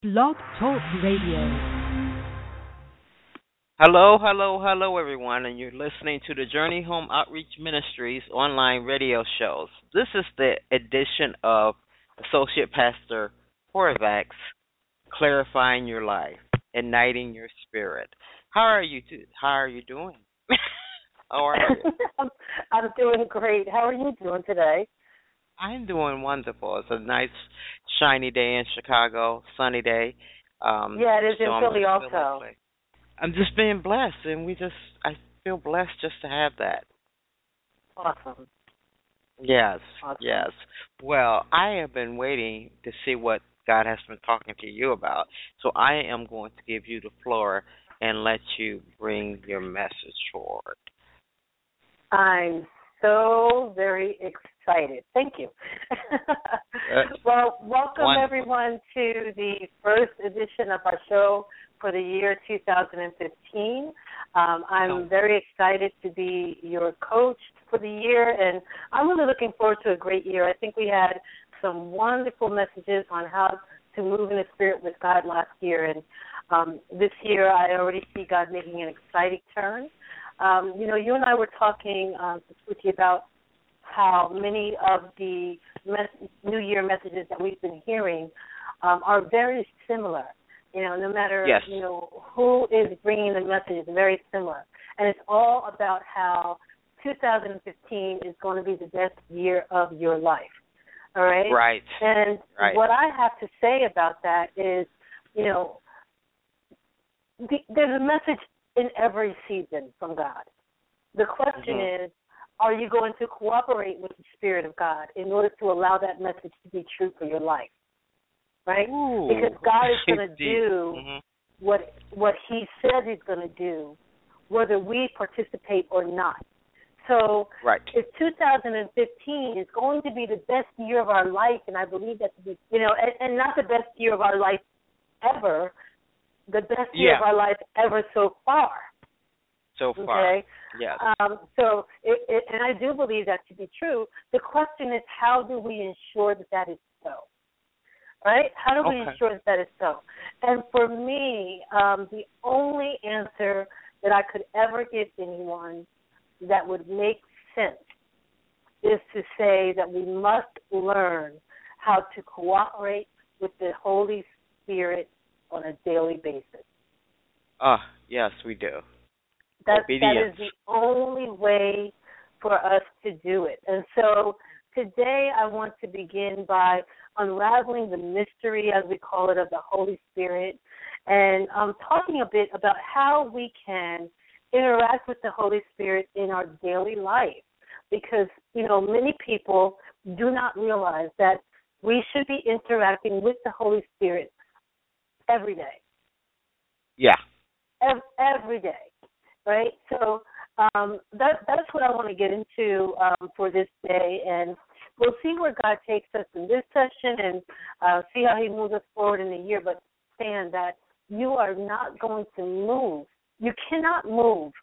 Blog Talk Radio. Hello, everyone, and you're listening to the Journey Home Outreach Ministries online radio shows. This is the edition of Associate Pastor Horvath's Clarifying Your Life, Igniting Your Spirit. How are you doing? How are you? I'm doing great. How are you doing today? I'm doing wonderful. It's a nice, shiny day in Chicago, sunny day. Yeah, it is so in I'm Philly just also. I'm just being blessed, and I feel blessed just to have that. Awesome. Yes, Awesome. yes. Well, I have been waiting to see what God has been talking to you about, so I am going to give you the floor and let you bring your message forward. I'm so very excited. Thank you. Well, welcome Wonderful. everyone to the first edition of our show for the year 2015. I'm very excited to be your coach for the year, and I'm really looking forward to a great year. I think we had some wonderful messages on how to move in the Spirit with God last year, and this year I already see God making an exciting turn. You and I were talking with you about how many of the New Year messages that we've been hearing are very similar. No matter Yes. Who is bringing the message, it's very similar, and it's all about how 2015 is going to be the best year of your life. All right. Right. And right. what I have to say about that is, there's a message in every season from God. The question is, are you going to cooperate with the Spirit of God in order to allow that message to be true for your life? Right? Ooh, because God is going to deep. do what He said He's going to do, whether we participate or not. So right. if 2015 is going to be the best year of our life, and I believe that, and not the best year of our life ever, the best year of our life ever so far. So far. Okay? Yes. And I do believe that to be true. The question is, how do we ensure that that is so? Right? How do we ensure that that is so? And for me, the only answer that I could ever give anyone that would make sense is to say that we must learn how to cooperate with the Holy Spirit on a daily basis. Yes, we do. That is the only way for us to do it. And so today I want to begin by unraveling the mystery, as we call it, of the Holy Spirit, and talking a bit about how we can interact with the Holy Spirit in our daily life. Because, many people do not realize that we should be interacting with the Holy Spirit every day. Yeah. Every day. Right? So that's what I want to get into for this day, and we'll see where God takes us in this session and see how He moves us forward in the year, but understand that you are not going to move. You cannot move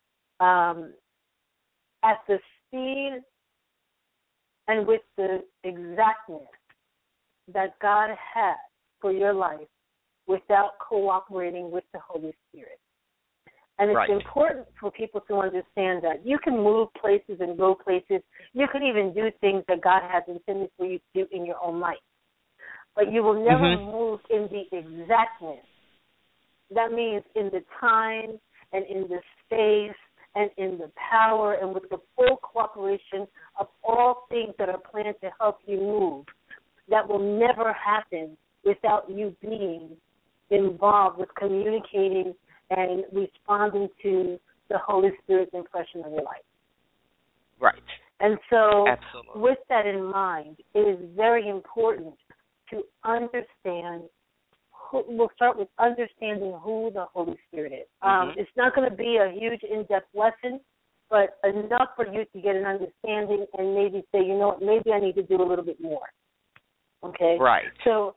at the speed and with the exactness that God has for your life without cooperating with the Holy Spirit. And it's important for people to understand that you can move places and go places. You can even do things that God has intended for you to do in your own life. But you will never move in the exactness. That means in the time and in the space and in the power and with the full cooperation of all things that are planned to help you move. That will never happen without you being involved with communicating and responding to the Holy Spirit's impression of your life. Right. And so Absolutely. With that in mind, it is very important to understand, we'll start with understanding who the Holy Spirit is. It's not going to be a huge in-depth lesson, but enough for you to get an understanding and maybe say, maybe I need to do a little bit more. Okay? Right. So,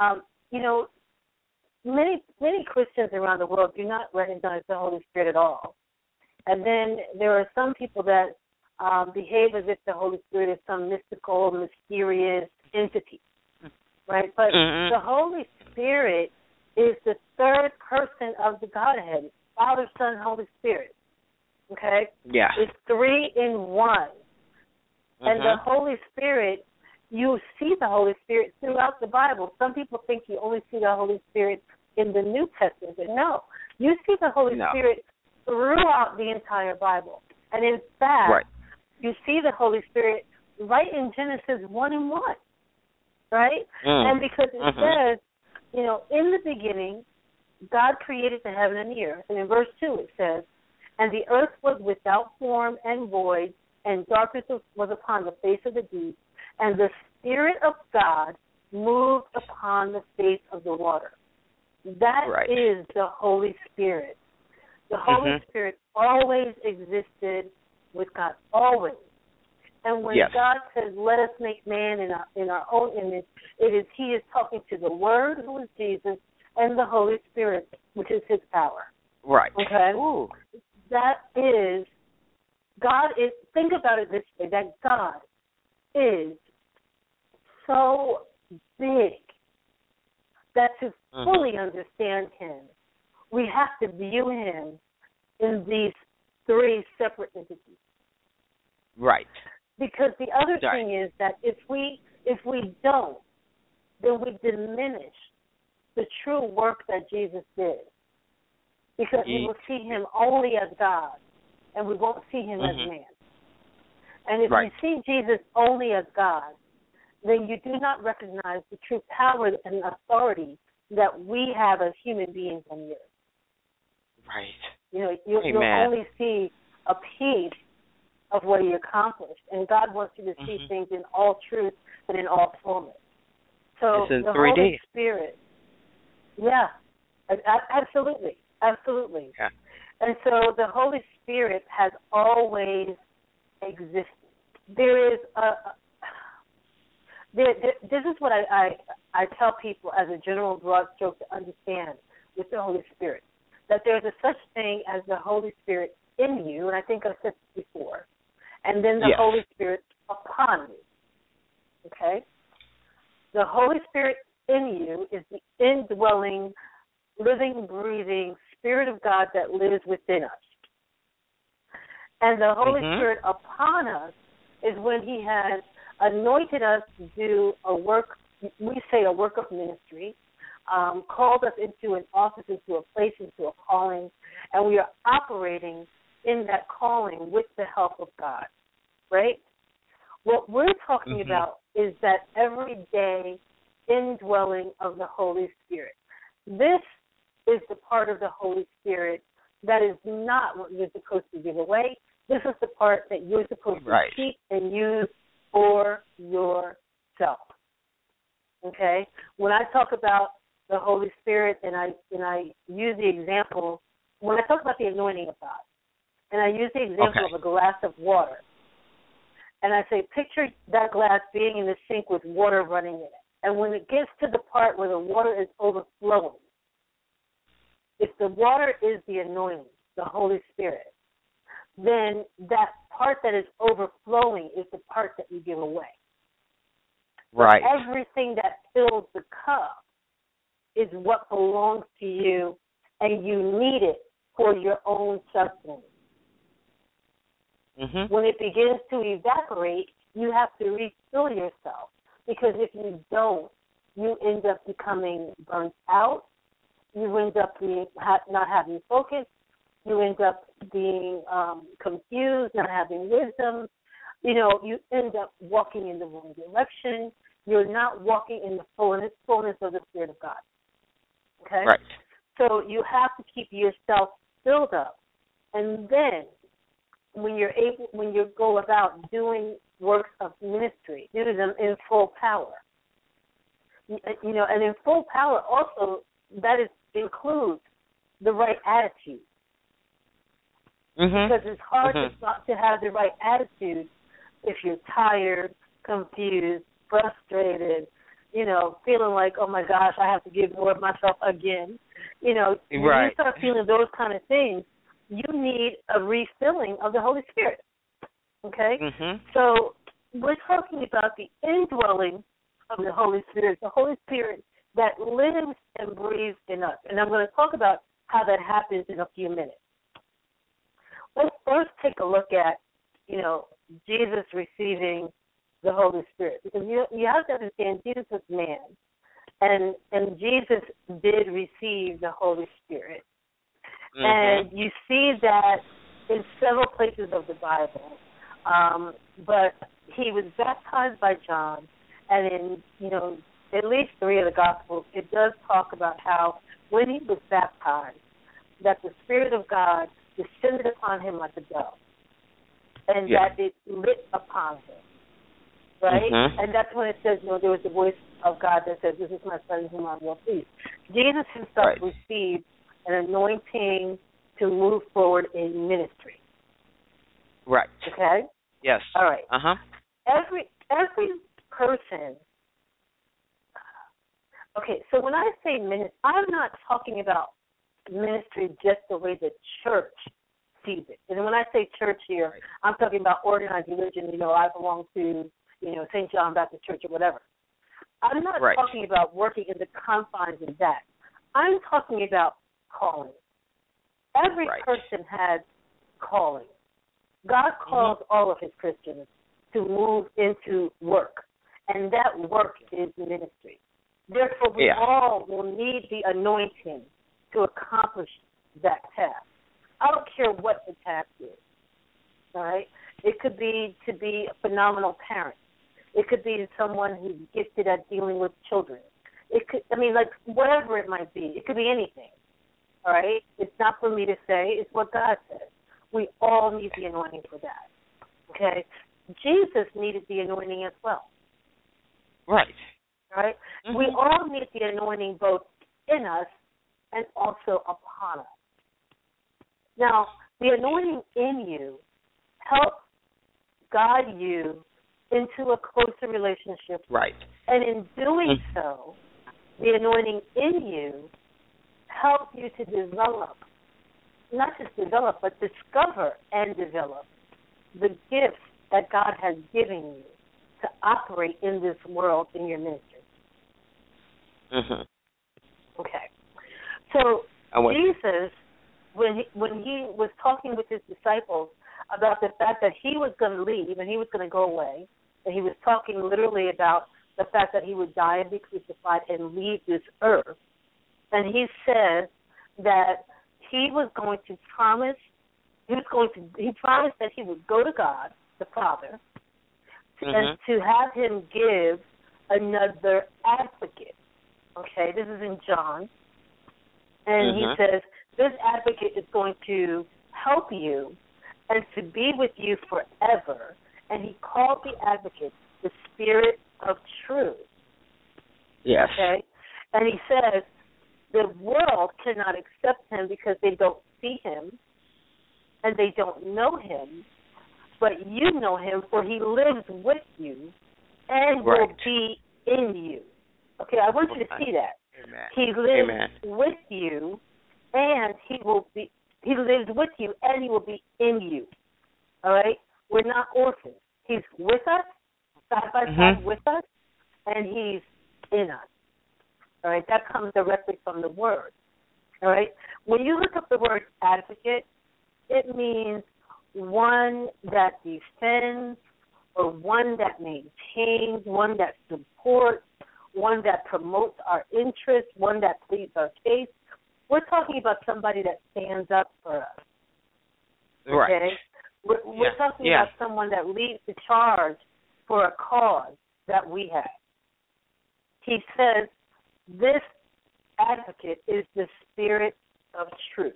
Many Christians around the world do not recognize the Holy Spirit at all. And then there are some people that behave as if the Holy Spirit is some mystical, mysterious entity. right? But the Holy Spirit is the third person of the Godhead, Father, Son, Holy Spirit. Okay? Yeah. It's three in one. And the Holy Spirit, you see the Holy Spirit throughout the Bible. Some people think you only see the Holy Spirit in the New Testament, but no. You see the Holy Spirit throughout the entire Bible. And in fact, you see the Holy Spirit right in Genesis 1:1, right? And because it says, you know, in the beginning, God created the heaven and the earth. And in verse 2 it says, and the earth was without form and void, and darkness was upon the face of the deep, and the Spirit of God moved upon the face of the water. That is the Holy Spirit. The Holy Spirit always existed with God, always. And when God says, let us make man in our own image, he is talking to the Word, who is Jesus, and the Holy Spirit, which is his power. Right. Okay? Ooh. That is, God is, think about it this way, that God is so big that to fully understand him, we have to view him in these three separate entities. Right. Because the other thing is that if we don't, then we diminish the true work that Jesus did. Because we will see him only as God, and we won't see him as man. And if we see Jesus only as God, then you do not recognize the true power and authority that we have as human beings on the earth. Right. You know, you'll only see a piece of what he accomplished, and God wants you to see things in all truth and in all fullness. So it's in the 3D. Holy Spirit, absolutely. Yeah. And so the Holy Spirit has always existed. There is this is what I tell people as a general broad stroke to understand with the Holy Spirit, that there's a such thing as the Holy Spirit in you, and I think I've said this before, and then the Holy Spirit upon you. Okay? The Holy Spirit in you is the indwelling, living, breathing Spirit of God that lives within us. And the Holy Spirit upon us is when he has anointed us to do a work, we say a work of ministry, called us into an office, into a place, into a calling, and we are operating in that calling with the help of God, right? What we're talking about is that everyday indwelling of the Holy Spirit. This is the part of the Holy Spirit that is not what you're supposed to give away. This is the part that you're supposed to keep and use for yourself. Okay? When I talk about the Holy Spirit and I use the example, when I talk about the anointing of God, and I use the example of a glass of water, and I say, picture that glass being in the sink with water running in it. And when it gets to the part where the water is overflowing, if the water is the anointing, the Holy Spirit, then that part that is overflowing is the part that you give away. Right. Everything that fills the cup is what belongs to you, and you need it for your own sustenance. When it begins to evaporate, you have to refill yourself, because if you don't, you end up becoming burnt out. You end up not having focus. You end up being confused, not having wisdom. You know, you end up walking in the wrong direction. You're not walking in the fullness of the Spirit of God. Okay? Right. So you have to keep yourself filled up. And then when you go about doing works of ministry, do them in full power. You know, and in full power also, that includes the right attitude. Because it's hard to have the right attitude if you're tired, confused, frustrated, you know, feeling like, oh my gosh, I have to give more of myself again. You know, when you start feeling those kind of things, you need a refilling of the Holy Spirit. Okay? So we're talking about the indwelling of the Holy Spirit, the Holy Spirit that lives and breathes in us. And I'm going to talk about how that happens in a few minutes. Let's first take a look at, Jesus receiving the Holy Spirit. Because you have to understand Jesus was man, and Jesus did receive the Holy Spirit. And you see that in several places of the Bible. But he was baptized by John, and in, at least 3 of the Gospels, it does talk about how when he was baptized, that the Spirit of God descended upon him like a dove, and that it lit upon him, right? And that's when it says, there was the voice of God that says, "This is my Son whom I am well pleased." Jesus himself received an anointing to move forward in ministry. Right. Okay? Yes. All right. Uh-huh. Every person. Okay, so when I say ministry, I'm not talking about ministry just the way the church sees it. And when I say church here, I'm talking about organized religion. I belong to, St. John Baptist Church or whatever. I'm not talking about working in the confines of that. I'm talking about calling. Every person has calling. God calls all of his Christians to move into work, and that work is ministry. Therefore, we all will need the anointing to accomplish that task. I don't care what the task is, all right? It could be to be a phenomenal parent. It could be someone who's gifted at dealing with children. It could, whatever it might be. It could be anything, all right? It's not for me to say. It's what God says. We all need the anointing for that, okay? Jesus needed the anointing as well. Right. Right? We all need the anointing both in us and also upon us. Now, the anointing in you helps guide you into a closer relationship. Right. And in doing so, the anointing in you helps you to develop, not just develop, but discover and develop the gifts that God has given you to operate in this world in your ministry. Okay. So Jesus, when he was talking with his disciples about the fact that he was going to leave and he was going to go away, and he was talking literally about the fact that he would die and be crucified and leave this earth, and he said that he was going to promise, he promised that he would go to God, the Father, and to have him give another advocate. Okay, this is in John. And he says, this advocate is going to help you and to be with you forever. And he called the advocate the Spirit of Truth. Yes. Okay? And he says, the world cannot accept him because they don't see him and they don't know him. But you know him, for he lives with you and will be in you. Okay, I want you to see that. Amen. He lives with you, and he lives with you, and he will be in you. All right? We're not orphans. He's with us, side by side with us, and he's in us. All right? That comes directly from the word. All right? When you look up the word advocate, it means one that defends, or one that maintains, one that supports, one that promotes our interests, one that pleads our case. We're talking about somebody that stands up for us. Okay? Right. We're talking about someone that leads the charge for a cause that we have. He says this advocate is the Spirit of Truth.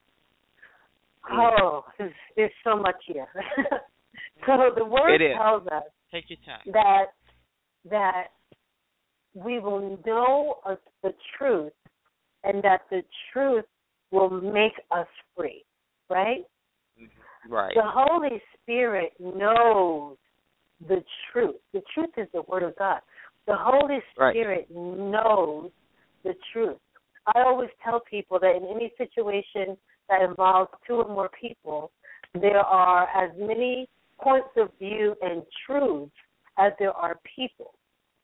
Oh, there's so much here. So the word tells us Take your time. that we will know the truth, and that the truth will make us free, right? Right. The Holy Spirit knows the truth. The truth is the Word of God. The Holy Spirit knows the truth. I always tell people that in any situation that involves 2 or more people, there are as many points of view and truths as there are people.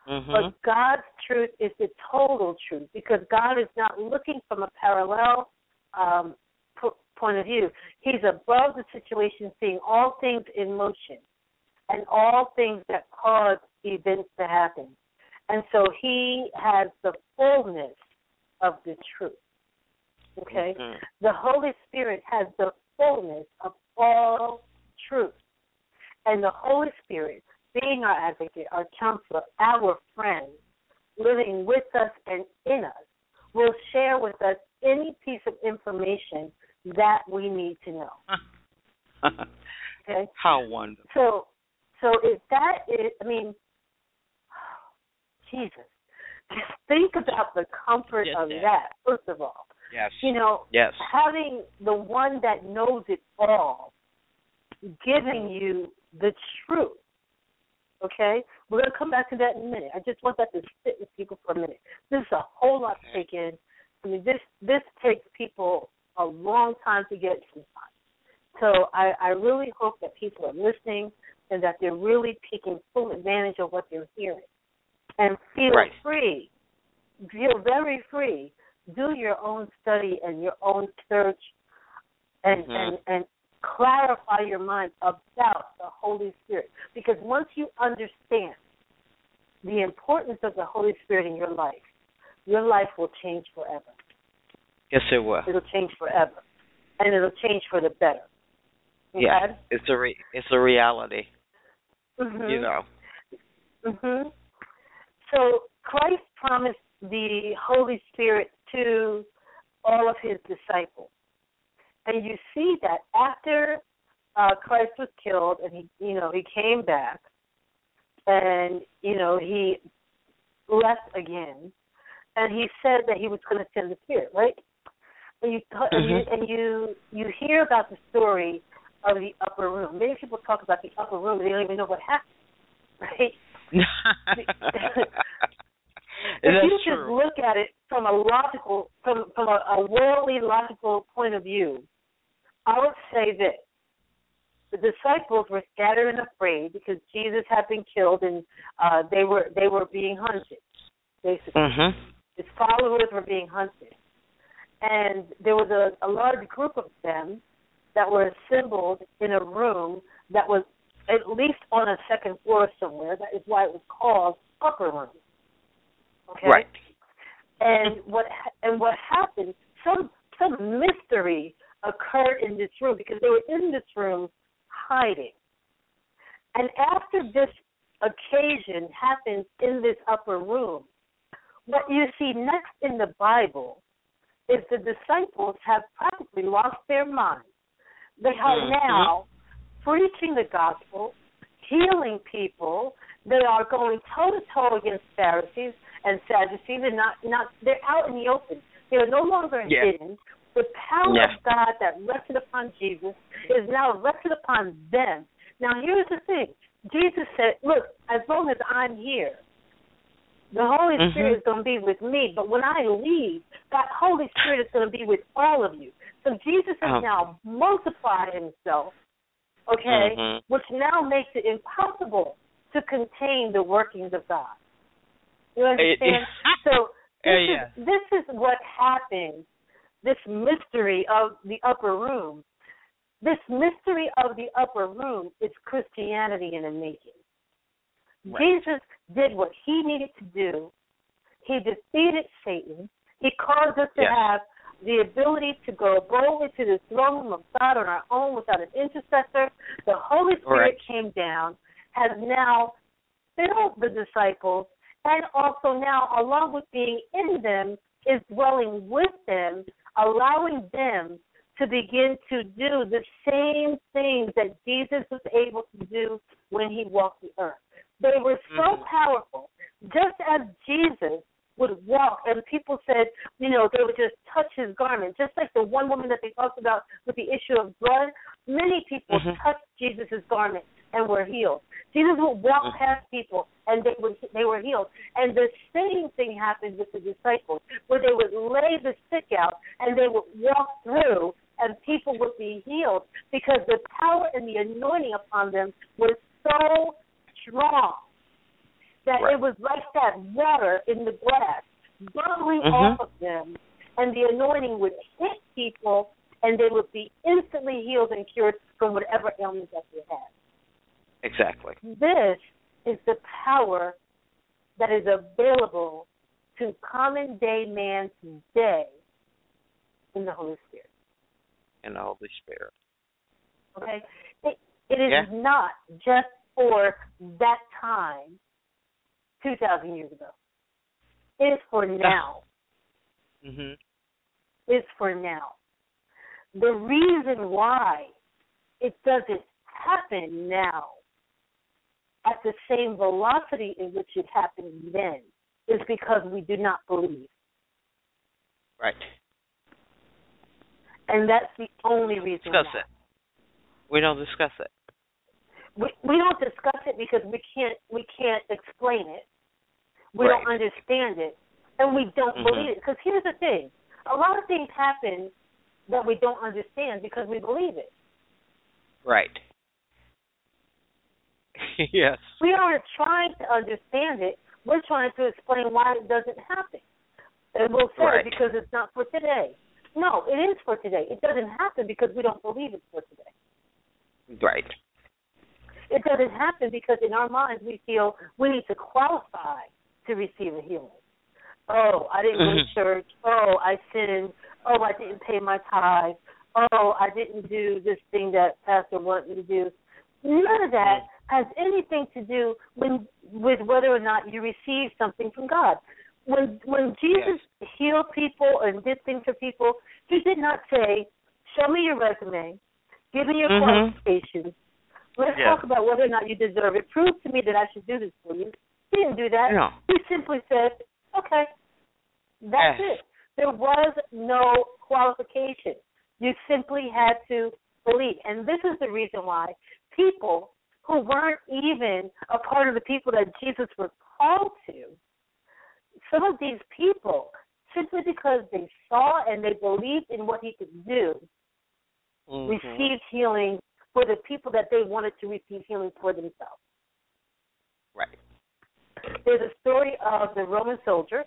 But God's truth is the total truth, because God is not looking from a parallel point of view. He's above the situation, seeing all things in motion and all things that cause events to happen. And so he has the fullness of the truth. Okay? The Holy Spirit has the fullness of all truth. And the Holy Spirit, being our advocate, our counselor, our friend, living with us and in us, will share with us any piece of information that we need to know. Okay? How wonderful. So if that is, I mean, Jesus, just think about the comfort of that, first of all. Yes. You know, having the one that knows it all giving you the truth. Okay? We're going to come back to that in a minute. I just want that to sit with people for a minute. This is a whole lot to take in. I mean, this takes people a long time to get sometimes. So I really hope that people are listening and that they're really taking full advantage of what they're hearing. And feel free, feel very free. Do your own study and your own search and clarify your mind about the Holy Spirit. Because once you understand the importance of the Holy Spirit in your life will change forever. Yes, it will. It'll change forever. And it'll change for the better. Okay? Yeah, it's a reality. You know. So Christ promised the Holy Spirit to all of his disciples. And you see that after Christ was killed and he came back and he left again, and he said that he was going to send the Spirit, right? And you hear about the story of the upper room. Many people talk about the upper room, but they don't even know what happened, right? If you just look at it from a logical, from a worldly logical point of view, I would say this: the disciples were scattered and afraid because Jesus had been killed, and they were being hunted. Basically, his followers were being hunted, and there was a large group of them that were assembled in a room that was at least on a second floor somewhere. That is why it was called upper room. Okay? Right. And what happened? Some mystery occurred in this room because they were in this room hiding. And after this occasion happens in this upper room, what you see next in the Bible is the disciples have practically lost their minds. They are now preaching the gospel, healing people. They are going toe-to-toe against Pharisees and Sadducees. They're out in the open. They are no longer hidden. The power of God that rested upon Jesus is now rested upon them. Now, here's the thing. Jesus said, look, as long as I'm here, the Holy Spirit is going to be with me. But when I leave, that Holy Spirit is going to be with all of you. So Jesus has now multiplied himself, okay, which now makes it impossible to contain the workings of God. You understand? So this is what happens, this mystery of the upper room. This mystery of the upper room is Christianity in the making. Right. Jesus did what he needed to do. He defeated Satan. He caused us to have the ability to go boldly to the throne room of God on our own without an intercessor. The Holy Spirit came down, has now filled the disciples, and also now, along with being in them, is dwelling with them, allowing them to begin to do the same things that Jesus was able to do when he walked the earth. They were so powerful. Just as Jesus would walk, and people said, they would just touch his garment, just like the one woman that they talked about with the issue of blood. Many people touched Jesus' garment and were healed. Jesus would walk past people, and they were healed. And the same thing happened with the disciples, where they would lay the sick out, and they would walk through, and people would be healed because the power and the anointing upon them was so strong. that Right. it was like that water in the glass bubbling off of them, and the anointing would hit people, and they would be instantly healed and cured from whatever ailment that they had. Exactly. This is the power that is available to common day man today in the Holy Spirit. In the Holy Spirit. Okay? It is not just for that time 2,000 years ago. It is for now. Mhm. It's for now. The reason why it doesn't happen now at the same velocity in which it happened then is because we do not believe. Right. And that's the only reason Discuss why. it. We don't discuss it. We don't discuss it because we can't explain it. We Right. don't understand it, and we don't believe it. Because here's the thing: a lot of things happen that we don't understand because we believe it. Right. Yes. We aren't trying to understand it. We're trying to explain why it doesn't happen. And we'll say Right. because it's not for today. No, it is for today. It doesn't happen because we don't believe it's for today. Right. It doesn't happen because in our minds we feel we need to qualify to receive a healing. Oh, I didn't go to church. Oh, I sinned. Oh, I didn't pay my tithe. Oh, I didn't do this thing that Pastor wanted me to do. None of that has anything to do with whether or not you receive something from God. When Jesus healed people and did things for people, he did not say, show me your resume, give me your qualifications, let's talk about whether or not you deserve it, prove to me that I should do this for you. He didn't do that. No. He simply said, okay, that's it. There was no qualification. You simply had to believe. And this is the reason why people who weren't even a part of the people that Jesus was called to, some of these people, simply because they saw and they believed in what he could do, received healing for the people that they wanted to receive healing for themselves. Right. There's a story of the Roman soldier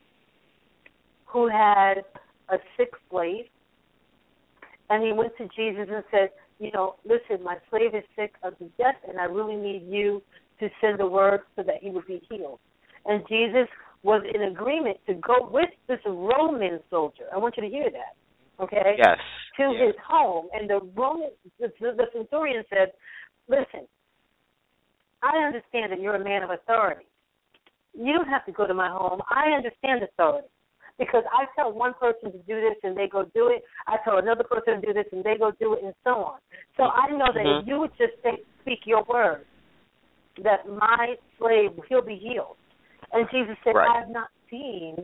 who had a sick slave, and he went to Jesus and said, listen, my slave is sick unto death, and I really need you to send the word so that he would be healed. And Jesus was in agreement to go with this Roman soldier. I want you to hear that, okay? Yes. To his home. And the centurion said, listen, I understand that you're a man of authority. You don't have to go to my home. I understand authority. Because I tell one person to do this and they go do it. I tell another person to do this and they go do it, and so on. So I know that if you would just speak your word, that my slave, he'll be healed. And Jesus said, I have not seen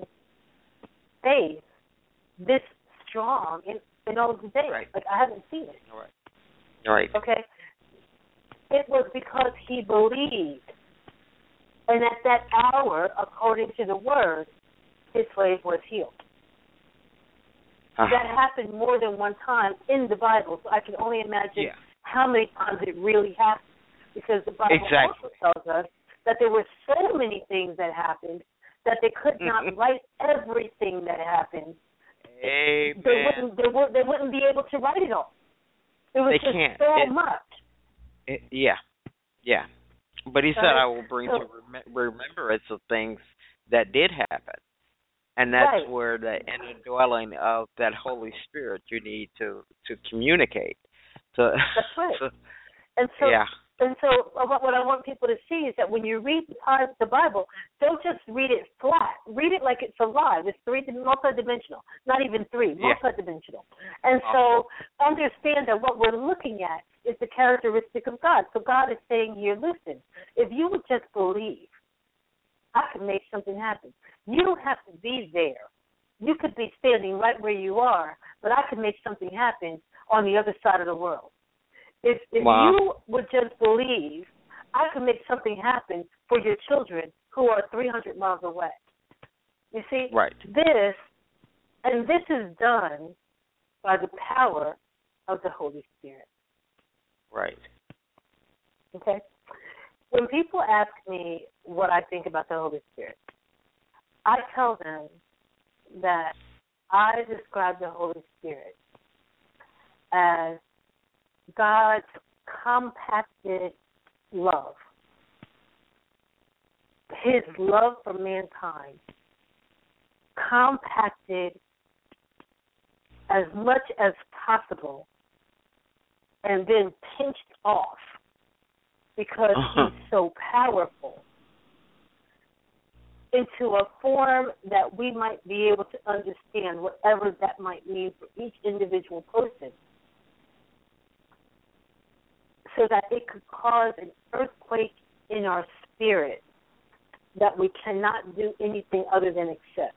faith this strong in all of the days. Right. Like, I haven't seen it. Right. Okay? It was because he believed. And at that hour, according to the word, his slave was healed. That happened more than one time in the Bible, so I can only imagine how many times it really happened. Because the Bible also tells us that there were so many things that happened that they could not write everything that happened. Amen. They wouldn't be able to write it all. It was so much. Yeah. But he said, I will bring to remembrance of things that did happen. And that's where the indwelling of that Holy Spirit you need to communicate. That's right. And so what I want people to see is that when you read the Bible, don't just read it flat. Read it like it's alive. It's multidimensional, not even three, multidimensional. And so understand that what we're looking at is the characteristic of God. So God is saying here, listen, if you would just believe, I can make something happen. You don't have to be there. You could be standing right where you are, but I can make something happen on the other side of the world. If you would just believe, I can make something happen for your children who are 300 miles away. You see, this is done by the power of the Holy Spirit. Right. Okay? When people ask me what I think about the Holy Spirit, I tell them that I describe the Holy Spirit as God's compacted love. His love for mankind compacted as much as possible and then pinched off because he's so powerful into a form that we might be able to understand, whatever that might mean for each individual person, so that it could cause an earthquake in our spirit that we cannot do anything other than accept.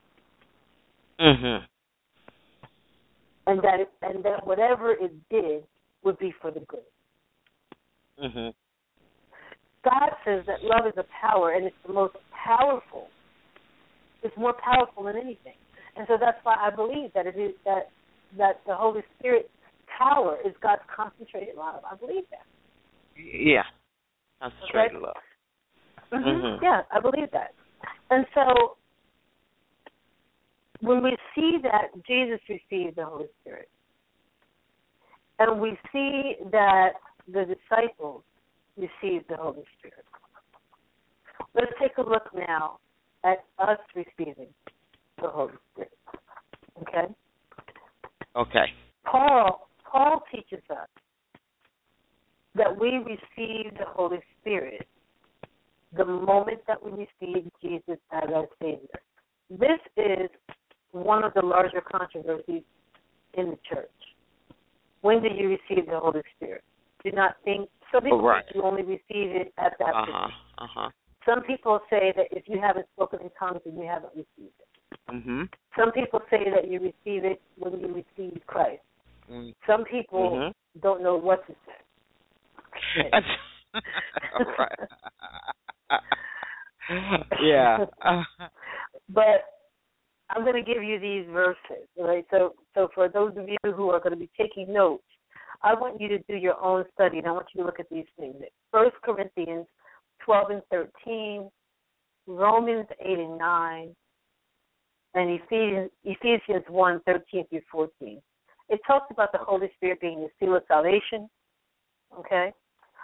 Mhm. And that whatever it did would be for the good. Mhm. God says that love is a power, and it's the most powerful. It's more powerful than anything. And so that's why I believe that it is that the Holy Spirit's power is God's concentrated love. I believe that. Yeah. Concentrated Okay? love. Mm-hmm. Mhm. Yeah, I believe that. And so when we see that Jesus received the Holy Spirit, and we see that the disciples received the Holy Spirit, let's take a look now at us receiving the Holy Spirit. Okay? Okay. Paul teaches us that we receive the Holy Spirit the moment that we receive Jesus as our Savior. This is one of the larger controversies in the church. When do you receive the Holy Spirit? Do not think, some people think you only receive it at baptism. Some people say that if you haven't spoken in tongues, then you haven't received it. Mhm. Some people say that you receive it when you receive Christ. Some people don't know what to say. Right. Yeah. But I'm going to give you these verses, right? So for those of you who are going to be taking notes, I want you to do your own study, and I want you to look at these things. 1 Corinthians 12 and 13, Romans 8 and 9, and Ephesians 1, 13 through 14. It talks about the Holy Spirit being the seal of salvation, okay?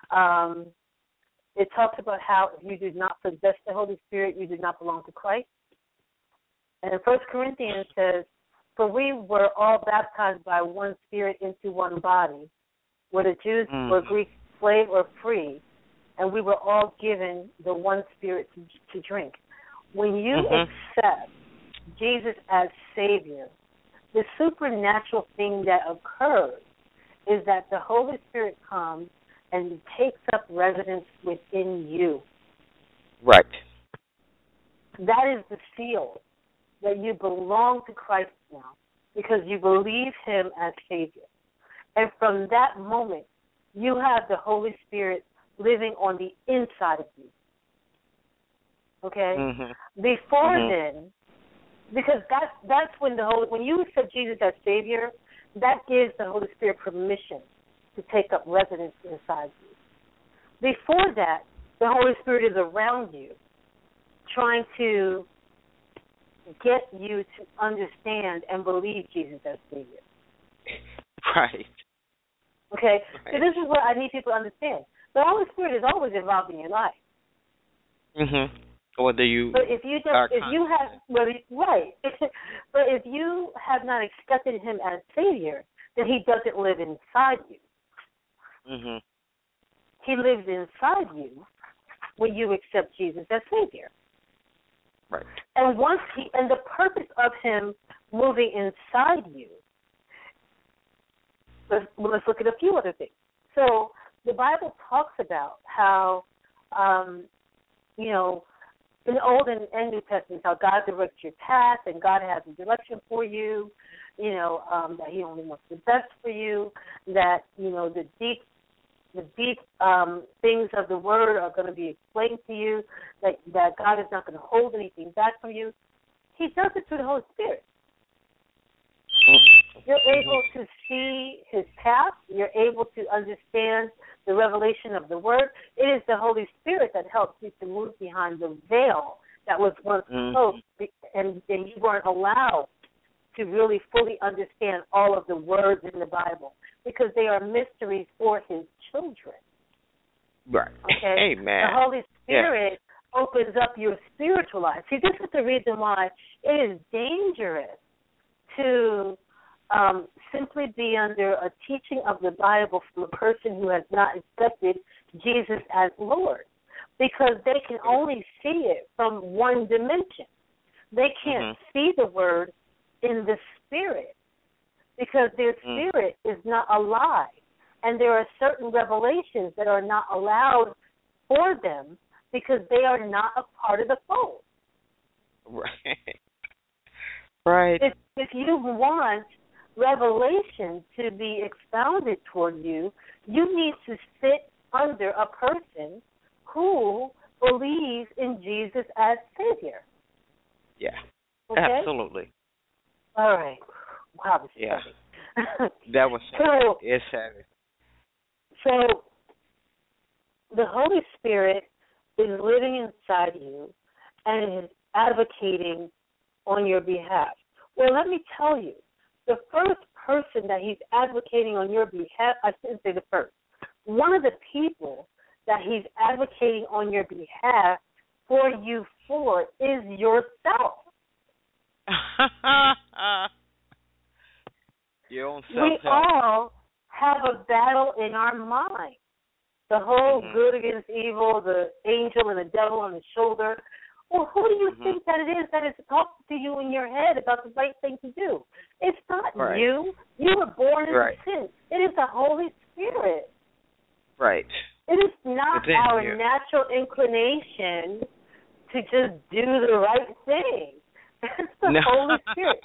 It talks about how if you do not possess the Holy Spirit, you do not belong to Christ. And 1 Corinthians says, for we were all baptized by one Spirit into one body, whether Jews or Greeks, slave or free, and we were all given the one Spirit to drink. When you accept Jesus as Savior, the supernatural thing that occurs is that the Holy Spirit comes and takes up residence within you. Right. That is the seal that you belong to Christ now because you believe him as Savior. And from that moment, you have the Holy Spirit living on the inside of you. Okay? Before then, because that's when when you accept Jesus as Savior, that gives the Holy Spirit permission to take up residence inside you. Before that, the Holy Spirit is around you, trying to get you to understand and believe Jesus as Savior. Right. Okay? Right. So this is what I need people to understand. The Holy Spirit is always involved in your life. Whether you But if you but if you have not accepted him as Savior, then he doesn't live inside you. He lives inside you when you accept Jesus as Savior. Right. And and the purpose of him moving inside you, let's look at a few other things. So the Bible talks about how, in the Old and New Testament, how God directs your path and God has a direction for you, that he only wants the best for you, that, the deep things of the Word are going to be explained to you, that God is not going to hold anything back from you. He does it through the Holy Spirit. You're able to see his path. You're able to understand the revelation of the word. It is the Holy Spirit that helps you to move behind the veil that was once closed, and you weren't allowed to really fully understand all of the words in the Bible because they are mysteries for his children. Right. Okay? Amen. The Holy Spirit opens up your spiritual eyes. See, this is the reason why it is dangerous to simply be under a teaching of the Bible from a person who has not accepted Jesus as Lord, because they can only see it from one dimension. They can't see the word in the spirit because their spirit is not alive, and there are certain revelations that are not allowed for them because they are not a part of the fold. Right. Right. If you want revelation to be expounded toward you, you need to sit under a person who believes in Jesus as Savior. Yeah. Okay? Absolutely. All right. Wow, this is heavy. That was heavy. It's heavy. So the Holy Spirit is living inside you and is advocating on your behalf. Well, let me tell you, the first person that he's advocating on your behalf, I shouldn't say the first, one of the people that he's advocating on your behalf for you for is yourself. Your own self-help. We all have a battle in our mind. The whole good against evil, the angel and the devil on the shoulder. Well, who do you think that it is that is talking to you in your head about the right thing to do? It's not you. You were born into sin. It is the Holy Spirit. Right. It is not our natural inclination to just do the right thing. It's the Holy Spirit.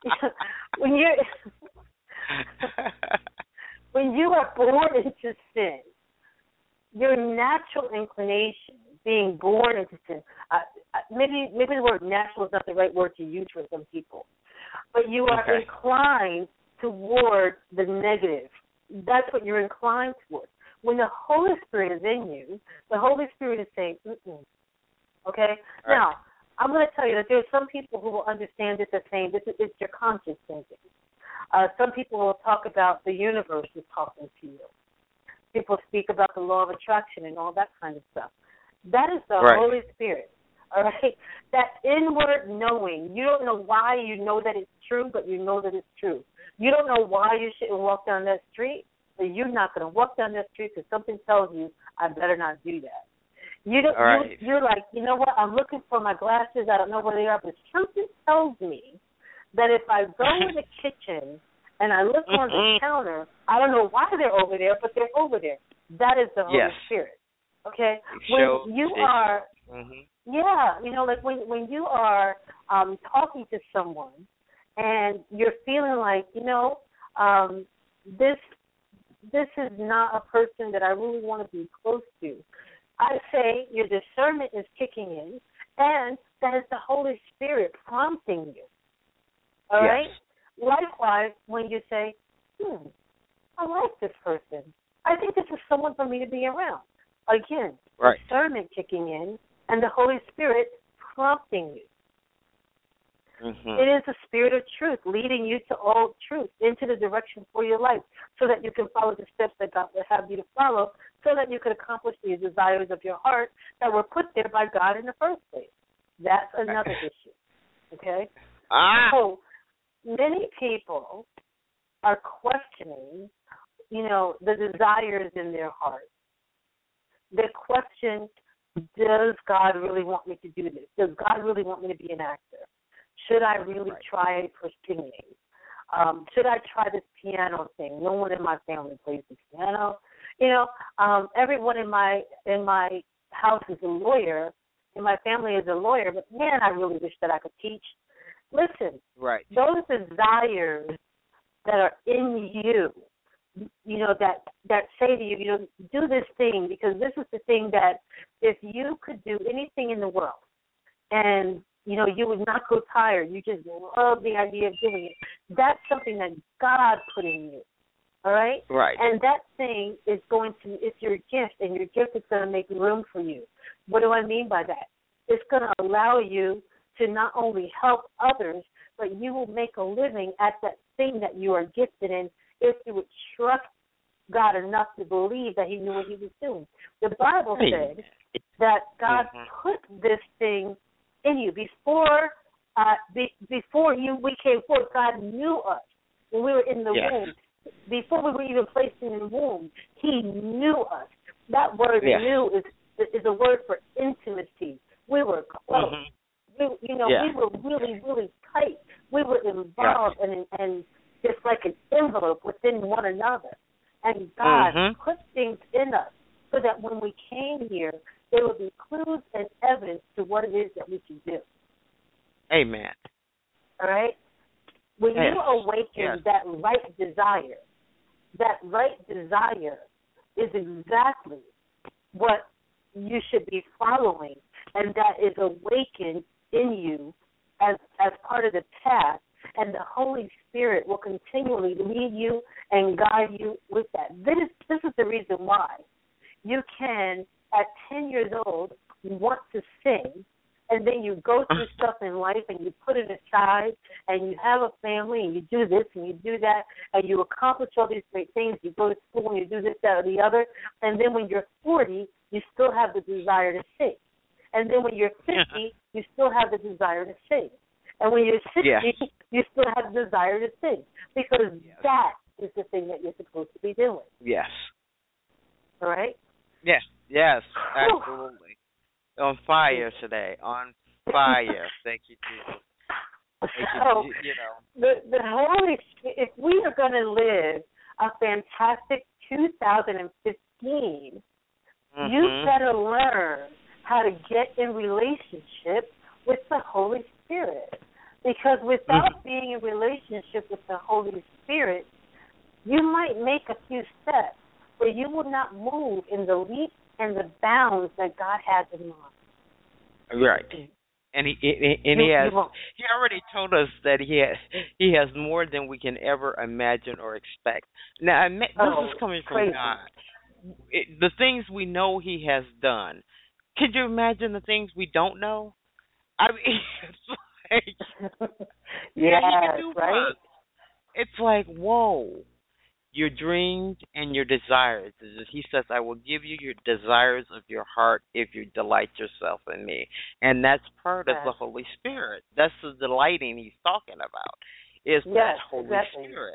When you are born into sin, your natural inclination, being born into sin, maybe the word natural is not the right word to use for some people, but you are inclined toward the negative. That's what you're inclined towards. When the Holy Spirit is in you, the Holy Spirit is saying, okay? Now, I'm going to tell you that there are some people who will understand it the same. It's your conscious thinking. Some people will talk about the universe is talking to you. People speak about the law of attraction and all that kind of stuff. That is the Holy Spirit, all right? That inward knowing. You don't know why you know that it's true, but you know that it's true. You don't know why you shouldn't walk down that street, but you're not going to walk down that street because something tells you, I better not do that. You're like, you know what, I'm looking for my glasses. I don't know where they are, but something tells me that if I go in the kitchen and I look on the counter, I don't know why they're over there, but they're over there. That is the Holy Spirit. Okay? When you are, like when you are talking to someone and you're feeling like, this is not a person that I really want to be close to, I say your discernment is kicking in, and that is the Holy Spirit prompting you. All right? Likewise, when you say, I like this person. I think this is someone for me to be around. Again, discernment kicking in, and the Holy Spirit prompting you. It is the Spirit of truth leading you to all truth, into the direction for your life, so that you can follow the steps that God would have you to follow, so that you can accomplish the desires of your heart that were put there by God in the first place. That's another issue. Okay? So many people are questioning, the desires in their heart. They question, does God really want me to do this? Does God really want me to be an actor? Should I really try for singing? Should I try this piano thing? No one in my family plays the piano. Everyone in my house is a lawyer, and my family is a lawyer, but man, I really wish that I could teach. Listen, those desires that are in you, that say to you, do this thing, because this is the thing that if you could do anything in the world and you would not grow tired. You just love the idea of doing it. That's something that God put in you. All right? Right. And that thing is it's your gift, and your gift is going to make room for you. What do I mean by that? It's going to allow you to not only help others, but you will make a living at that thing that you are gifted in if you would trust God enough to believe that he knew what he was doing. The Bible said that God put this thing in you. Before we came forth, God knew us when we were in the womb. Before we were even placed in the womb, he knew us. That word knew is a word for intimacy. We were close. We were really, really tight. We were involved and just like an envelope within one another. And God put things in us so that when we came here, there would be clues and evidence to what it is that we can do. Amen. All right? When you awaken that right desire is exactly what you should be following, and that is awakened in you as part of the path, and the Holy Spirit will continually lead you and guide you with that. This is the reason why you can, at 10 years old, want to sing, and then you go through stuff in life and you put it aside, and you have a family, and you do this and you do that, and you accomplish all these great things. You go to school and you do this, that, or the other, and then when you're 40, you still have the desire to sing. And then when you're 50, you still have the desire to sing. And when you're 60, you still have the desire to sing, because that is the thing that you're supposed to be doing. Yes. All right? Yes, absolutely. On fire today. On fire. Thank you, Jesus. So, the Holy Spirit, if we are going to live a fantastic 2015, you better learn how to get in relationship with the Holy Spirit. Because without being in relationship with the Holy Spirit, you might make a few steps, but you will not move in the leaps and the bounds that God has in mind. Right. And he already told us that he has more than we can ever imagine or expect. Now, this is coming from God. The things we know he has done. Could you imagine the things we don't know? I mean, it's like, he can do right? what? It's like, whoa. Your dreams and your desires. He says, I will give you your desires of your heart if you delight yourself in me. And that's part of the Holy Spirit. That's the delighting he's talking about, is that Holy Spirit.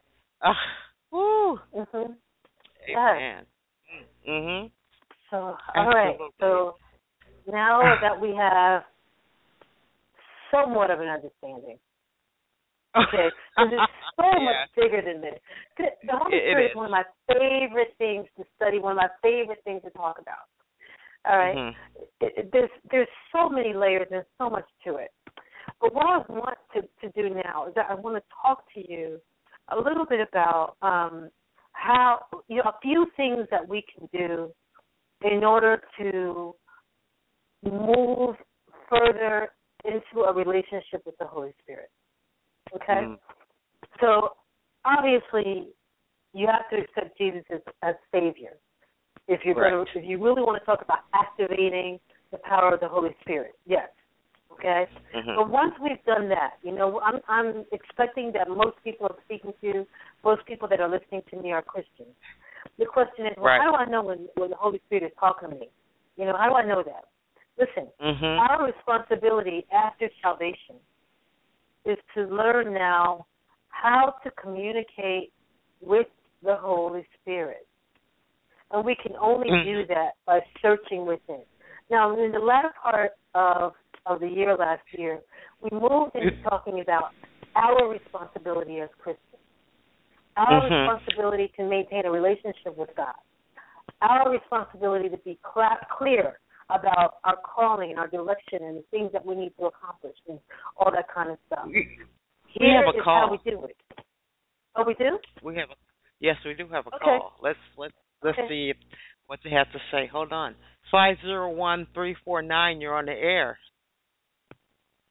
Amen. So, all right. So now that we have somewhat of an understanding, okay, because it's so much bigger than this. The Holy Spirit is one of my favorite things to study, one of my favorite things to talk about. All right? There's so many layers and so much to it. But what I want to do now is that I want to talk to you a little bit about how, a few things that we can do in order to move further into a relationship with the Holy Spirit. Okay? So, obviously, you have to accept Jesus as Savior if you're going to, if you really want to talk about activating the power of the Holy Spirit. Yes. Okay? But once we've done that, I'm expecting that most people I'm speaking to, most people that are listening to me are Christians. The question is, well, how do I know when the Holy Spirit is talking to me? How do I know that? Listen, our responsibility after salvation is to learn now how to communicate with the Holy Spirit. And we can only do that by searching within. Now, in the latter part of the year last year, we moved into talking about our responsibility as Christians, our responsibility to maintain a relationship with God, our responsibility to be clear about our calling and our direction and the things that we need to accomplish and all that kind of stuff. Here is how we do it. Oh, we do? Yes, we do have a call. Let's see what they have to say. Hold on. 501-349, you're on the air.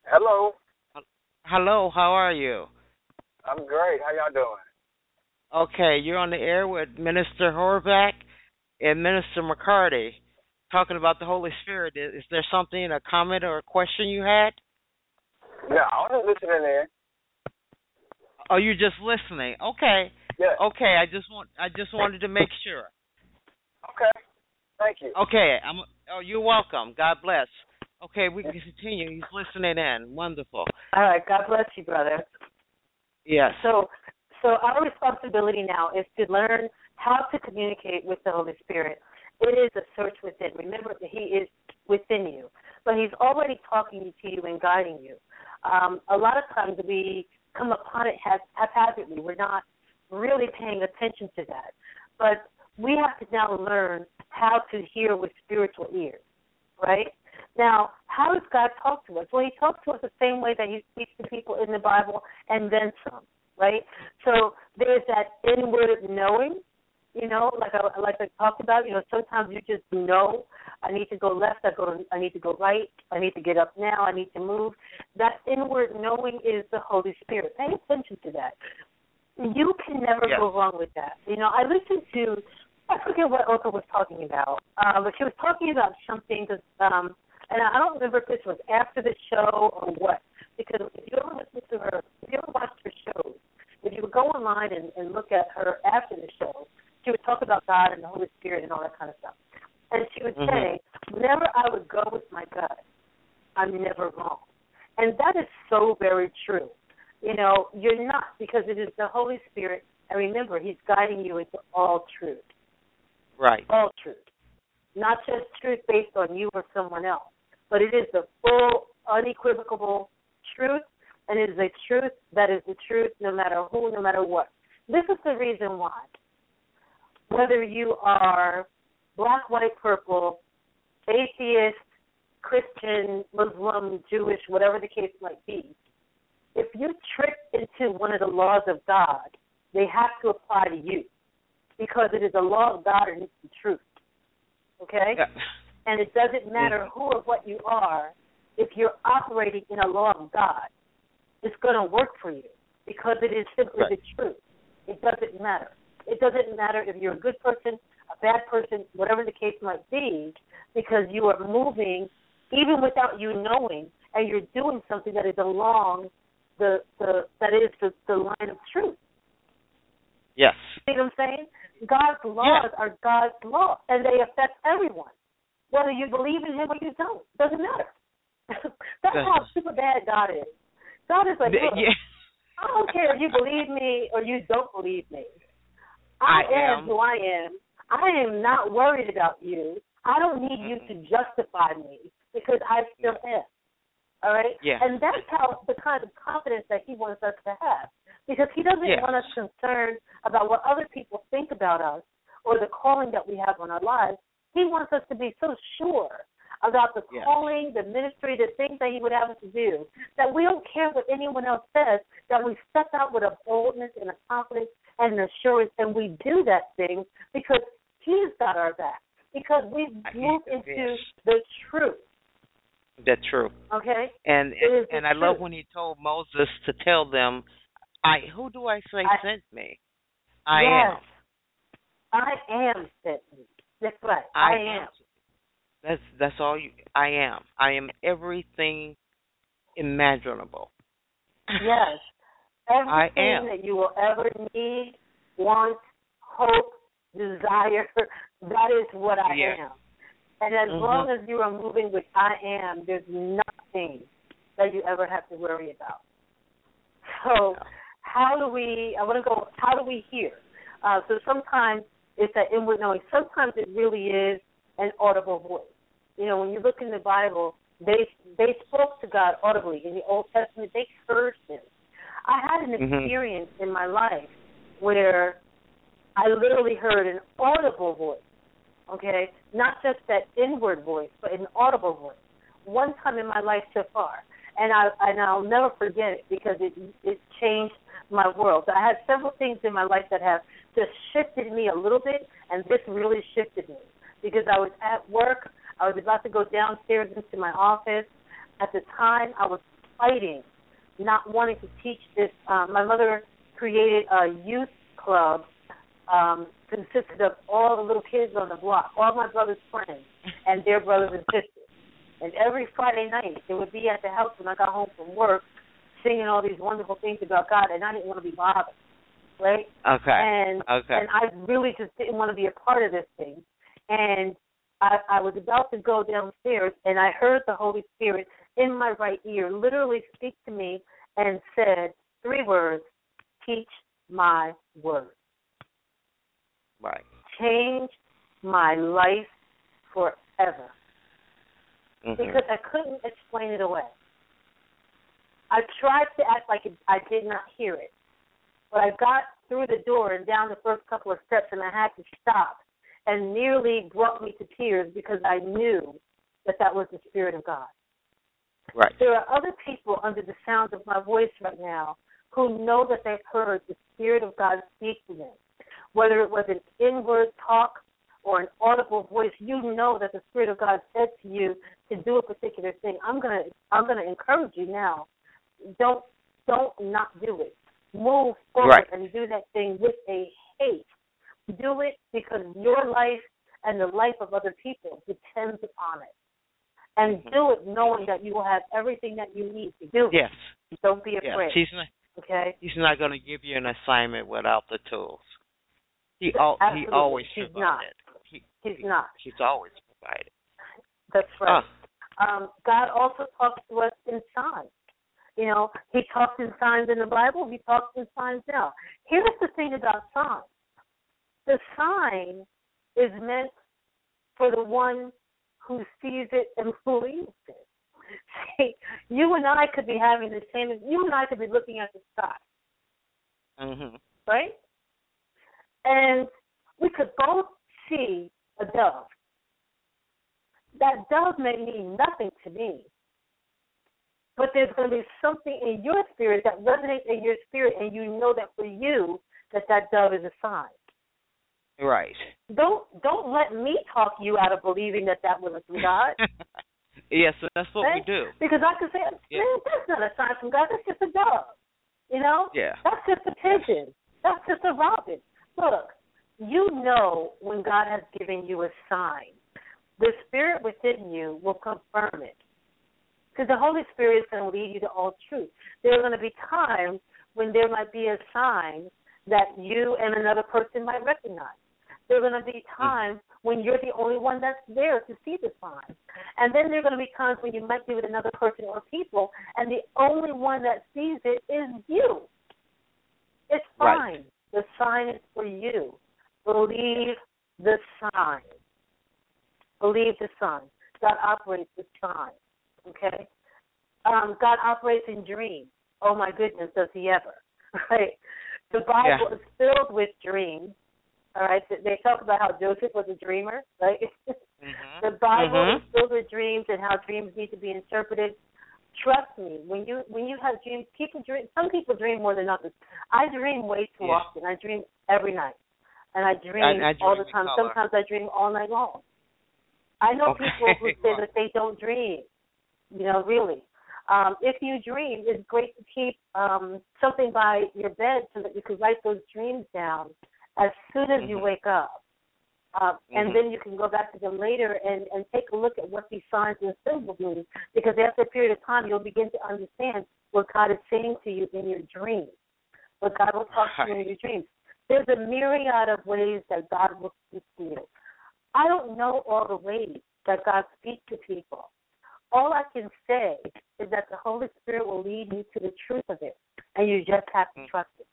Hello. Hello, how are you? I'm great. How y'all doing? Okay, you're on the air with Minister Horvath and Minister McCarty talking about the Holy Spirit. Is there something, a comment or a question you had? Yeah, I was listening in. Oh, you're just listening. Okay. Yeah. Okay, I just wanted to make sure. Okay. Thank you. Okay, you're welcome. God bless. Okay, we can continue. He's listening in. Wonderful. All right. God bless you, brother. Yes. So our responsibility now is to learn how to communicate with the Holy Spirit. It is a search within. Remember that He is within you, but He's already talking to you and guiding you. A lot of times we come upon it haphazardly. We're not really paying attention to that. But we have to now learn how to hear with spiritual ears, right? Now, how does God talk to us? Well, He talks to us the same way that He speaks to people in the Bible and then some, right? So there's that inward knowing, like I talked about. Sometimes you just know, I need to go left, I need to go right, I need to get up now, I need to move. That inward knowing is the Holy Spirit. Pay attention to that. You can never go wrong with that. I listened to, I forget what Oprah was talking about, but she was talking about something, and I don't remember if this was after the show or what, because if you ever listen to her, if you ever watched her shows, if you would go online and look at her after the show, she would talk about God and the Holy Spirit and all that kind of stuff. And she would say, whenever I would go with my gut, I'm never wrong. And that is so very true. You're not, because it is the Holy Spirit, and remember, He's guiding you into all truth. Right. All truth. Not just truth based on you or someone else, but it is the full, unequivocal truth, and it is a truth that is the truth no matter who, no matter what. This is the reason why. Whether you are black, white, purple, atheist, Christian, Muslim, Jewish, whatever the case might be, if you trick into one of the laws of God, they have to apply to you because it is a law of God and it's the truth. Okay? Yeah. And it doesn't matter who or what you are, if you're operating in a law of God, it's going to work for you because it is simply the truth. It doesn't matter. It doesn't matter if you're a good person, a bad person, whatever the case might be, because you are moving even without you knowing, and you're doing something that is along the line of truth. Yes. See what I'm saying? God's laws are God's laws, and they affect everyone, whether you believe in Him or you don't. Doesn't matter. That's how super bad God is. God is like, look, I don't care if you believe me or you don't believe me. I am who I am. I am not worried about you. I don't need you to justify me because I still am. All right? Yeah. And that's how the kind of confidence that He wants us to have, because He doesn't want us concerned about what other people think about us or the calling that we have on our lives. He wants us to be so sure about the calling, the ministry, the things that He would have us to do, that we don't care what anyone else says, that we step out with a boldness and a confidence and an assurance, and we do that thing because He's got our back, because we've moved into the truth. The truth. Okay? And I love when He told Moses to tell them, who do I say sent me? I am. I am sent me. That's right. I am. That's all you. I am. I am everything imaginable. Yes. Everything that you will ever need, want, hope, desire, that is what I am. And as long as you are moving with I am, there's nothing that you ever have to worry about. So how do we hear? So sometimes it's that inward knowing. Sometimes it really is an audible voice. When you look in the Bible, they spoke to God audibly. In the Old Testament, they heard Him. I had an experience in my life where I literally heard an audible voice, okay? Not just that inward voice, but an audible voice. One time in my life so far, and I'll never forget it because it changed my world. So I had several things in my life that have just shifted me a little bit, and this really shifted me because I was at work. I was about to go downstairs into my office. At the time, I was fighting, not wanting to teach this. My mother created a youth club, consisted of all the little kids on the block, all my brother's friends and their brothers and sisters. And every Friday night, they would be at the house when I got home from work, singing all these wonderful things about God, and I didn't want to be bothered, right? Okay. And I really just didn't want to be a part of this thing. And I was about to go downstairs, and I heard the Holy Spirit in my right ear literally speak to me and said 3 words, teach my word. Right. Change my life forever. Mm-hmm. Because I couldn't explain it away. I tried to act like I did not hear it. But I got through the door and down the first couple of steps, and I had to stop, and nearly brought me to tears because I knew that was the Spirit of God. Right. There are other people under the sound of my voice right now who know that they've heard the Spirit of God speak to them. Whether it was an inward talk or an audible voice, you know that the Spirit of God said to you to do a particular thing. I'm gonna encourage you now. Don't not do it. Move forward right. and do that thing with a hate. Do it because your life and the life of other people depends upon it. And do it knowing that you will have everything that you need to do it. Yes. Don't be afraid. Yes. He's not going to give you an assignment without the tools. He always provided. He's not. He's always provided. That's right. God also talks to us in signs. You know, he talks in signs in the Bible. He talks in signs now. Here's the thing about signs. The sign is meant for the one who sees it and believes it. See, you and I could be having the same. You and I could be looking at the sky. Mm-hmm. Right? And we could both see a dove. That dove may mean nothing to me, but there's going to be something in your spirit that resonates in your spirit, and you know that for you, that dove is a sign. Right. Don't let me talk you out of believing that was from God. Yes, that's what we do. Because I could say, man, that's not a sign from God. That's just a dove. You know? Yeah. That's just a pigeon. That's just a robin. Look, you know when God has given you a sign. The Spirit within you will confirm it. Because the Holy Spirit is going to lead you to all truth. There are going to be times when there might be a sign that you and another person might recognize. There are going to be times when you're the only one that's there to see the sign. And then there are going to be times when you might be with another person or people, and the only one that sees it is you. It's fine. Right. The sign is for you. Believe the sign. Believe the sign. God operates the sign. Okay? God operates in dreams. Oh, my goodness, does he ever? Right? The Bible is filled with dreams. All right? They talk about how Joseph was a dreamer, right? Mm-hmm. The Bible is filled with dreams and how dreams need to be interpreted. Trust me, when you have dreams, some people dream more than others. I dream way too often. I dream every night. And I dream all the time. Sometimes I dream all night long. I know people who say that they don't dream. You know, really. If you dream, it's great to keep something by your bed so that you can write those dreams down as soon as you wake up. And then you can go back to them later and take a look at what these signs and symbols mean. Because after a period of time, you'll begin to understand what God is saying to you in your dreams. What God will talk to you in your dreams. There's a myriad of ways that God will speak to you. I don't know all the ways that God speaks to people. All I can say is that the Holy Spirit will lead you to the truth of it, and you just have to trust it.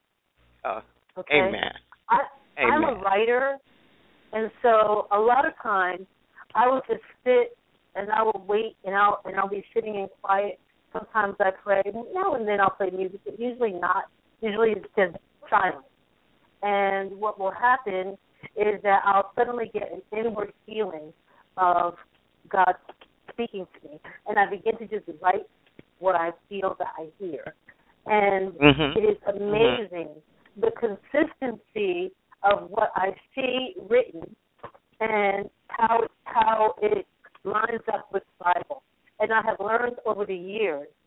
Okay? Amen. I'm a writer, and so a lot of times I will just sit and I will wait, and I'll be sitting in quiet. Sometimes I pray. Now and then I'll play music, but usually not. Usually it's just silence. And what will happen is that I'll suddenly get an inward feeling of God speaking to me, and I begin to just write what I feel that I hear. And it is amazing the consistency of what I see written and how it lines up with the Bible. And I have learned over the years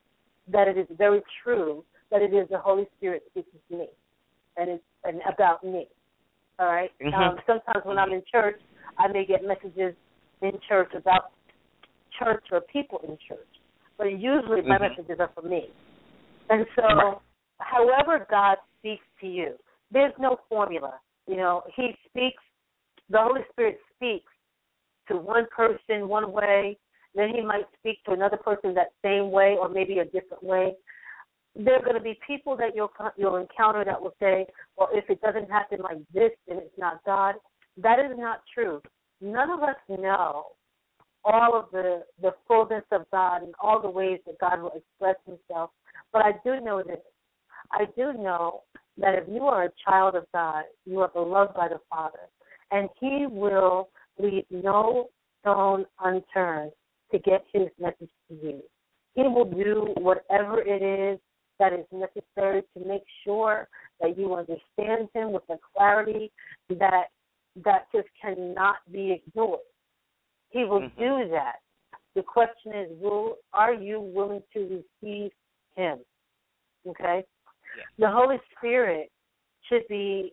that it is very true that it is the Holy Spirit speaking to me and about me. All right? Sometimes when I'm in church, I may get messages in church about church or people in church. But usually my messages are for me. And so, however God speaks to you, there's no formula. You know, he speaks, the Holy Spirit speaks to one person one way, then he might speak to another person that same way or maybe a different way. There are going to be people that you'll encounter that will say, well, if it doesn't happen like this, then it's not God. That is not true. None of us know all of the fullness of God and all the ways that God will express himself. But I do know this. I do know that if you are a child of God, you are beloved by the Father, and he will leave no stone unturned to get his message to you. He will do whatever it is that is necessary to make sure that you understand him with a clarity that just cannot be ignored. He will do that. The question is, are you willing to receive him? Okay? Yeah. The Holy Spirit should be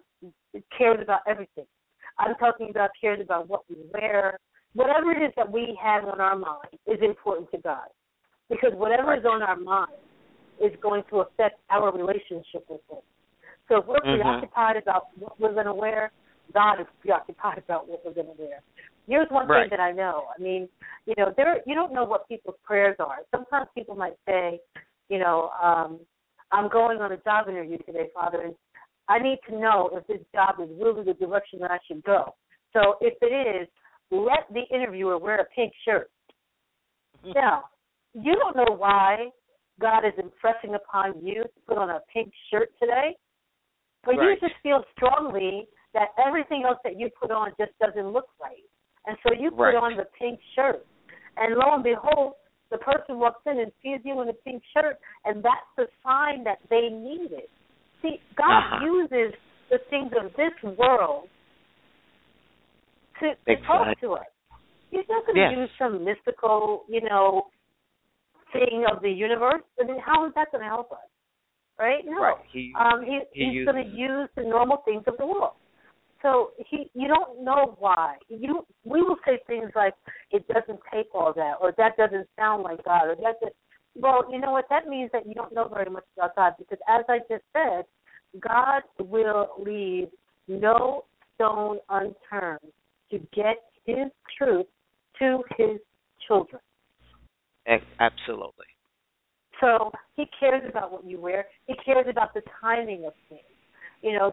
cared about everything. I'm talking about cared about what we wear. Whatever it is that we have on our mind is important to God. Because whatever is on our mind is going to affect our relationship with him. So if we're preoccupied about what we're going to wear, God is preoccupied about what we're going to wear. Here's one thing that I know. I mean, you know, you don't know what people's prayers are. Sometimes people might say, you know, I'm going on a job interview today, Father, and I need to know if this job is really the direction that I should go. So if it is, let the interviewer wear a pink shirt. Now, you don't know why God is impressing upon you to put on a pink shirt today, but you just feel strongly that everything else that you put on just doesn't look right. And so you put on the pink shirt. And lo and behold, the person walks in and sees you in a pink shirt, and that's the sign that they need it. See, God uses the things of this world to talk to us. He's not going to use some mystical, you know, thing of the universe. I mean, how is that going to help us? Right? No. He's going to use the normal things of the world. So you don't know why. We will say things like, it doesn't take all that, or that doesn't sound like God, or well, you know what? That means that you don't know very much about God, because as I just said, God will leave no stone unturned to get his truth to his children. Absolutely. So he cares about what you wear. He cares about the timing of things. You know,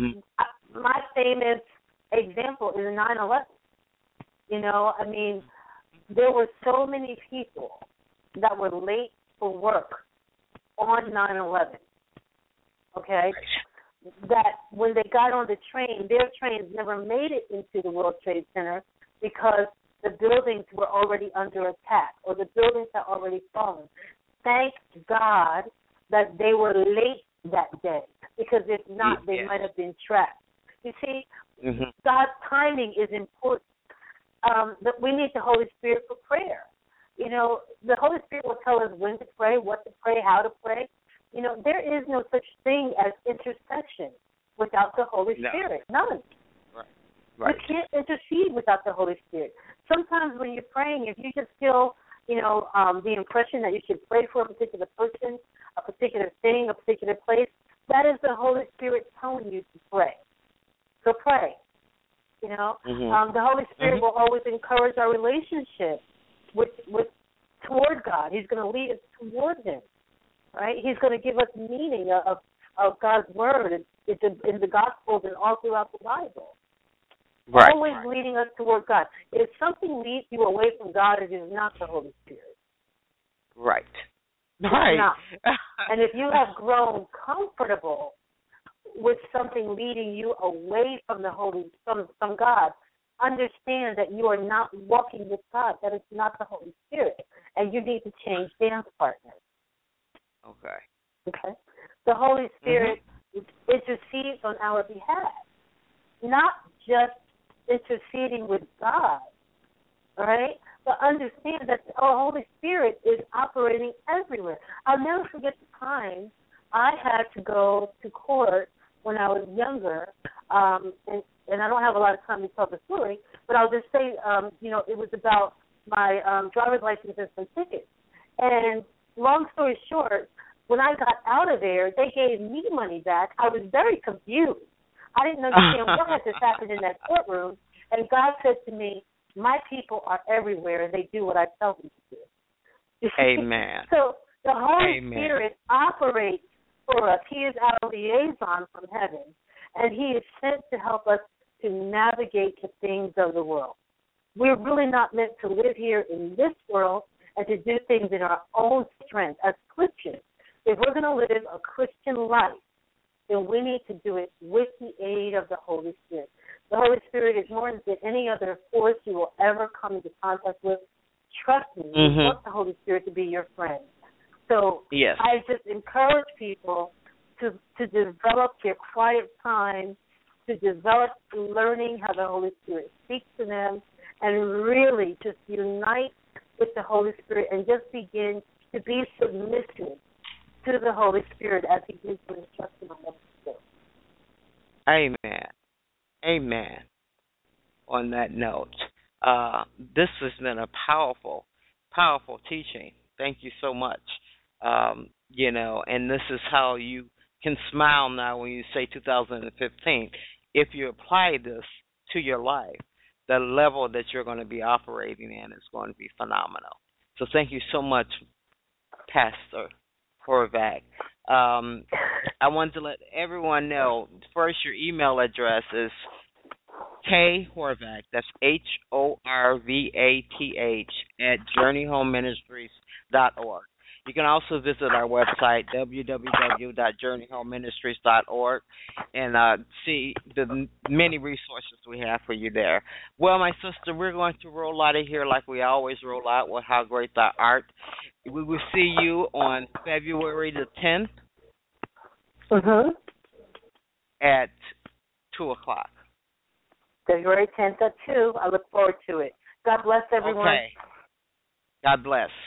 my famous example is 9/11. You know, I mean, there were so many people that were late for work on 9/11, okay, that when they got on the train, their trains never made it into the World Trade Center because the buildings were already under attack or the buildings had already fallen. Thank God that they were late that day, because if not, they might have been trapped. You see, God's timing is important. That we need the Holy Spirit for prayer. You know, the Holy Spirit will tell us when to pray, what to pray, how to pray. You know, there is no such thing as intercession without the Holy Spirit. None. You can't intercede without the Holy Spirit. Sometimes when you're praying, if you just feel, you know, the impression that you should pray for a particular person, a particular thing, a particular place, that is the Holy Spirit telling you to pray. So pray. You know, the Holy Spirit will always encourage our relationship with toward God. He's going to lead us toward him, right? He's going to give us meaning of God's word in the Gospels and all throughout the Bible. Always leading us toward God. If something leads you away from God, it is not the Holy Spirit. Right. It's not. And if you have grown comfortable with something leading you away from from God, understand that you are not walking with God. That is not the Holy Spirit, and you need to change dance partners. Okay. The Holy Spirit intercedes on our behalf, not just interceding with God, all right? but understand that our Holy Spirit is operating everywhere. I'll never forget the time I had to go to court when I was younger, and I don't have a lot of time to tell the story, but I'll just say, it was about my driver's license and some tickets. And long story short, when I got out of there, they gave me money back. I was very confused. I didn't understand what had just happened in that courtroom. And God said to me, my people are everywhere, and they do what I tell them to do. Amen. So the Holy Amen. Spirit operates for us. He is our liaison from heaven, and he is sent to help us to navigate the things of the world. We're really not meant to live here in this world and to do things in our own strength. As Christians, if we're going to live a Christian life, then we need to do it with the aid of the Holy Spirit. The Holy Spirit is more than any other force you will ever come into contact with. Trust me, you want the Holy Spirit to be your friend. So yes. I just encourage people to develop their quiet time, to develop learning how the Holy Spirit speaks to them, and really just unite with the Holy Spirit and just begin to be submissive to the Holy Spirit as he gives you instruction on what to do. Amen. Amen. On that note, this has been a powerful, powerful teaching. Thank you so much. And this is how you can smile now when you say 2015. If you apply this to your life, the level that you're going to be operating in is going to be phenomenal. So thank you so much, Pastor Horvath. I wanted to let everyone know, first, your email address is khorvath, that's HORVATH, at journeyhomeministries.org. You can also visit our website, www.journeyhomeministries.org, and see the many resources we have for you there. Well, my sister, we're going to roll out of here like we always roll out with How Great Thou Art. We will see you on February the 10th at 2 o'clock. February 10th at 2. I look forward to it. God bless everyone. Okay. God bless.